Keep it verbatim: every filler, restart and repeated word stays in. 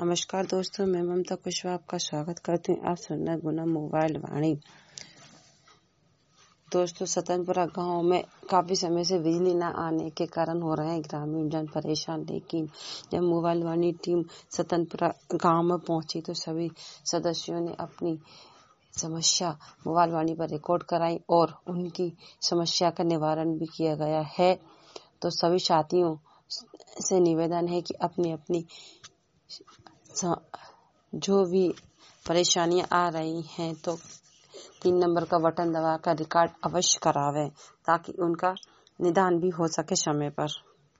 नमस्कार दोस्तों, मैं ममता कुशवाहा आपका स्वागत करती हूँ। आप सुन रहे गुना मोबाइल वाणी। दोस्तों, सतनपुरा गांव में काफी समय से बिजली न आने के कारण हो रहे हैं ग्रामीण जन परेशान। लेकिन जब मोबाइल वाणी टीम सतनपुरा गांव में पहुंची तो सभी सदस्यों ने अपनी समस्या मोबाइल वाणी पर रिकॉर्ड कराई और उनकी समस्या का निवारण भी किया गया है। तो सभी साथियों से निवेदन है कि अपनी अपनी जो भी परेशानियां आ रही हैं तो तीन नंबर का बटन दबाकर रिकॉर्ड अवश्य करावें ताकि उनका निदान भी हो सके समय पर।